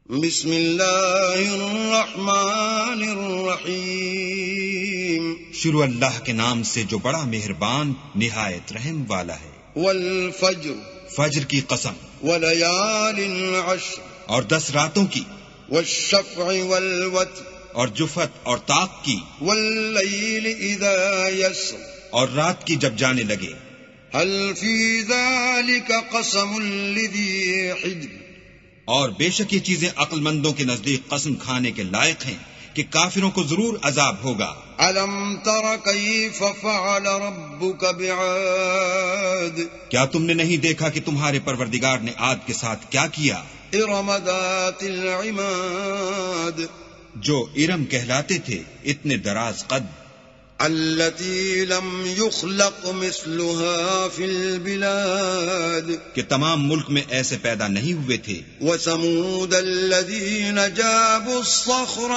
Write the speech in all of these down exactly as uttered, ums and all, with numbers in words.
بسم اللہ الرحمن الرحیم، شروع اللہ کے نام سے جو بڑا مہربان نہایت رحم والا ہے۔ والفجر، فجر کی قسم، ولیال عشر، اور دس راتوں کی، والشفع والوتر، اور جفت اور طاق کی، واللیل اذا یسر، اور رات کی جب جانے لگے۔ هل فی ذلک قسم لذی حجر، اور بے شک یہ چیزیں عقل مندوں کے نزدیک قسم کھانے کے لائق ہیں کہ کافروں کو ضرور عذاب ہوگا۔ الم تر کیف فعل ربک بعاد، کیا تم نے نہیں دیکھا کہ تمہارے پروردگار نے عاد کے ساتھ کیا کیا؟ ارم ذات العماد، جو ارم کہلاتے تھے اتنے دراز قد، التي لم يخلق مثلها في البلاد، کہ تمام ملک میں ایسے پیدا نہیں ہوئے تھے۔ وثمود الذين جابوا الصخر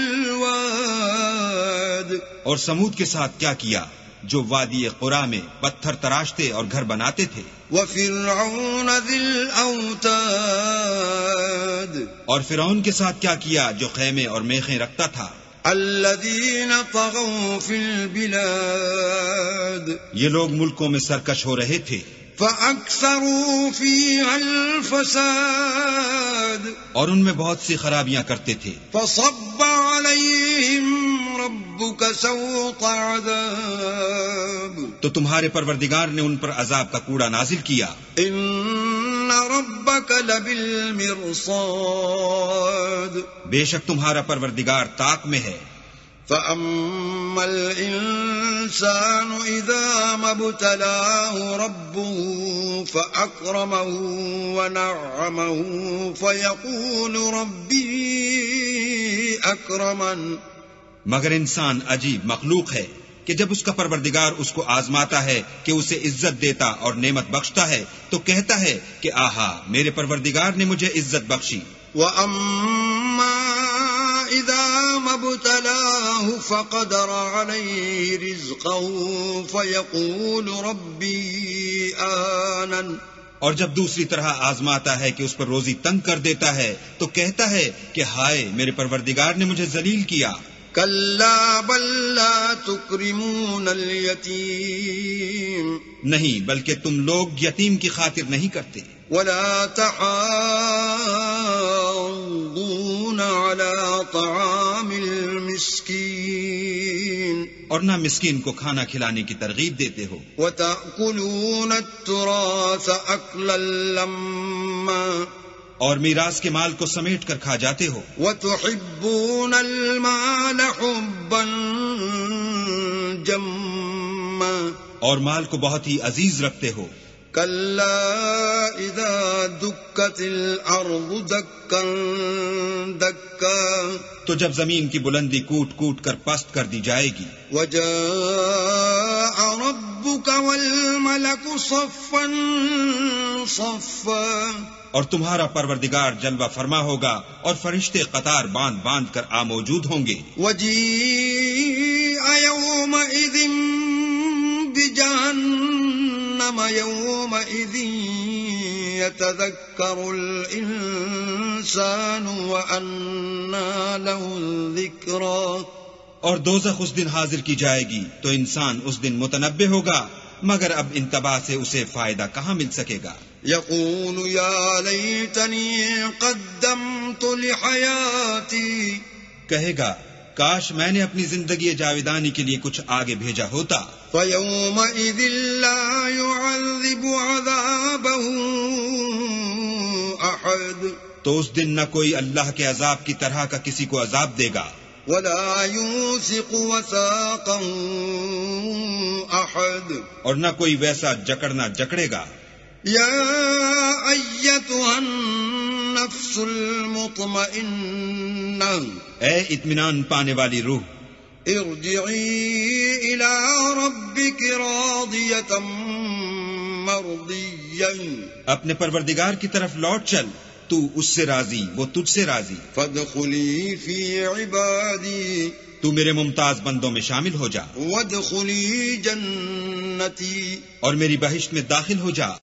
بالواد، اور سمود کے ساتھ کیا کیا جو وادی قرا میں پتھر تراشتے اور گھر بناتے تھے۔ وفرعون ذي الاوتاد، اور فرعون کے ساتھ کیا کیا جو خیمے اور میخیں رکھتا تھا۔ الذين طغوا في البلاد، یہ لوگ ملکوں میں سرکش ہو رہے تھے۔ فأكثروا فيها الفساد، اور ان میں بہت سی خرابیاں کرتے تھے۔ فصب عليهم ربك سوط عذاب، تو تمہارے پروردگار نے ان پر عذاب کا کوڑا نازل کیا۔ ان ربك لبالمرصاد، بے شک تمہارا پروردگار طاق میں ہے۔ فأما الإنسان إذا ما ابتلاه ربه فأكرمه ونعمه فيقول ربي أكرمن، مگر انسان عجیب مخلوق ہے کہ جب اس کا پروردگار اس کو آزماتا ہے کہ اسے عزت دیتا اور نعمت بخشتا ہے تو کہتا ہے کہ آہا میرے پروردگار نے مجھے عزت بخشی۔ وَأَمَّا إِذَا مَا ابْتَلَاهُ فَقَدَرَ عَلَيْهِ رِزْقَهُ فَيَقُولُ رَبِّي أَهَانَنِ، اور جب دوسری طرح آزماتا ہے کہ اس پر روزی تنگ کر دیتا ہے تو کہتا ہے کہ ہائے میرے پروردگار نے مجھے ذلیل کیا۔ كَلَّا بَل لَّا تُكْرِمُونَ الْيَتِيمَ، نہیں بلکہ تم لوگ یتیم کی خاطر نہیں کرتے۔ وَلَا تَحَاضُّونَ عَلَى طَعَامِ الْمِسْكِينِ، اور نہ مسکین کو کھانا کھلانے کی ترغیب دیتے ہو۔ وَتَأْكُلُونَ التُّرَاثَ أَكْلًا لَمًّا، اور میراث کے مال کو سمیٹ کر کھا جاتے ہو۔ وَتُحِبُّونَ الْمَالَ حُبًّا جَمًّا، اور مال کو بہت ہی عزیز رکھتے ہو۔ كَلَّا إِذَا دُكَّتِ الْأَرْضُ دَكًّا دَكًّا، تو جب زمین کی بلندی کوٹ کوٹ کر پست کر دی جائے گی۔ وَجَاءَ رَبُّكَ وَالْمَلَكُ صَفًّا صَفًّا، اور تمہارا پروردگار جلوہ فرما ہوگا اور فرشتے قطار باندھ باندھ کر آ موجود ہوں گے۔ وَجِيءَ يَوْمَئِذٍ بِجَهَنَّمَ يَوْمَئِذٍ يَتَذَكَّرُ الْإِنسَانُ وَأَنَّى لَهُ الذِّكْرَى، اور دوزخ اس دن حاضر کی جائے گی تو انسان اس دن متنبہ ہوگا، مگر اب انتباہ سے اسے فائدہ کہاں مل سکے گا۔ يقول يا ليتني قدمت لحياتي، کہے گا کاش میں نے اپنی زندگی جاویدانی کے لیے کچھ آگے بھیجا ہوتا۔ فيومئذ لا يعذب عذابه أحد، تو اس دن نہ کوئی اللہ کے عذاب کی طرح کا کسی کو عذاب دے گا، ولا يوثق وثاقه أحد، اور نہ کوئی ویسا جکڑنا جکڑے گا۔ یا ایتها النفس المطمئنہ، اے اطمینان پانے والی روح، ارجعی الی ربک راضیۃ مرضیہ، اپنے پروردگار کی طرف لوٹ چل، تو اس سے راضی وہ تجھ سے راضی۔ فادخلی فی عبادی، تو میرے ممتاز بندوں میں شامل ہو جا، وادخلی جنتی، اور میری بہشت میں داخل ہو جا۔